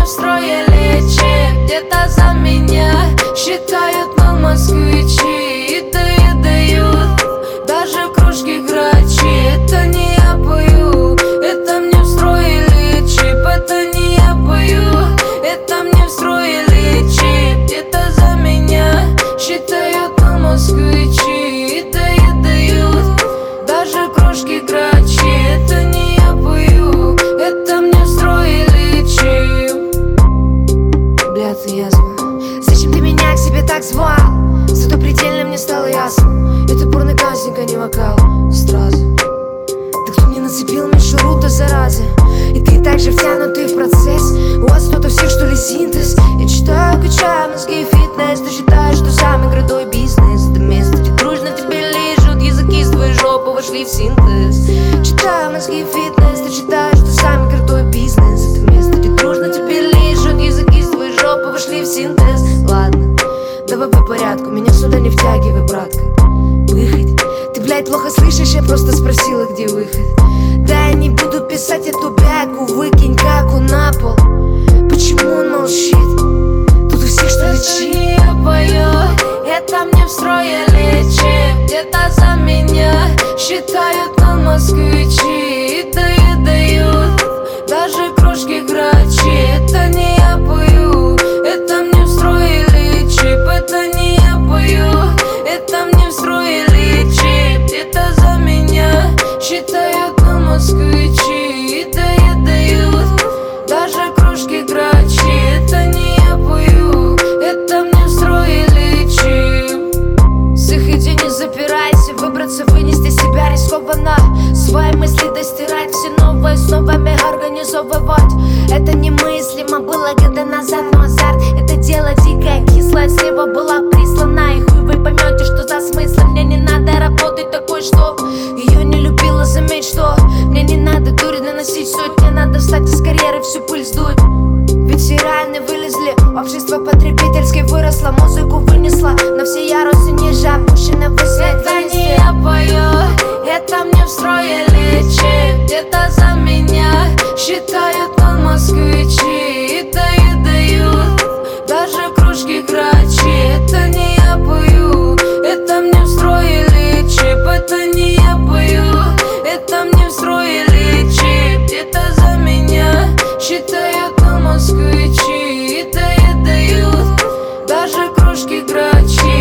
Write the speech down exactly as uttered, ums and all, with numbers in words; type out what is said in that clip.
встроили чип где-то за меня. Считают на москвичи и доедают даже кружки грачи. Это не я пою, это мне встроили чип. Это не я пою, это мне встроили чип где-то за меня. Считают на москвичи и доедают даже кружки грачи. Это не я пою, это мне встроили чип. Бля, ты язва. Зачем ты меня к себе так звал? Зато предельно мне стало ясно. Это порнокастинг, а не вокал. Сразу. Да кто мне нацепил мишуру, то зараза. И ты также втянутый в процесс. У вас тут у всех что ли синтез? Я читаю, качаю мозги и фитнес. Ты считаешь, что самый крутой бизнес это место, где дружно тебе лижут языки с твоей жопы вошли в синтез. Читаю мозги и фитнес. Ты считаешь, что самый крутой бизнес это место, где дружно тебе лижут языки с твоей жопы вошли в синтез. Ладно, давай по порядку, меня сюда не втягивай, братка. Выход, ты, блядь, плохо слышишь, я просто спросила, где выход. Да я не буду писать эту бяку, выкинь каку на пол. Почему он молчит? Тут у всех что ли чип? Это не я пою, это мне встроили чип где-то за меня. Считают на москвичи и доедают даже кружки грачи. Это не я пою, это мне встроили чип. Это не я пою, это мне встроили чип где-то за меня. Считают на москвичи и доедают даже кружки грачи. Это не я пою, это мне встроили чип. С их идей не запирайся, выбраться, вынести себя рискованно. Свои мысли достирать, все новое с новыми организовывать. Это немыслимо было года назад, но азарт это дело дикое, кислое. Слева была прислана, и хуй вы поймете, что за смысл. Мне не надо работать такой, что ее не любила, заметь, что мне не надо дури наносить суть. Мне надо встать из карьеры, всю пыль сдуть. Ветераны вылезли, общество потребительски выросло, музыку вынесла на все ярусы ниже, опущено высвет. Это не я пою, это мне встроили чип где-то за меня. Считают на москвичи и доедают даже кружки грачи. Это не я пою, это мне встроили чип. Это не я пою, это мне встроили чип где-то за меня. Считают на москвичи и доедают даже кружки грачи.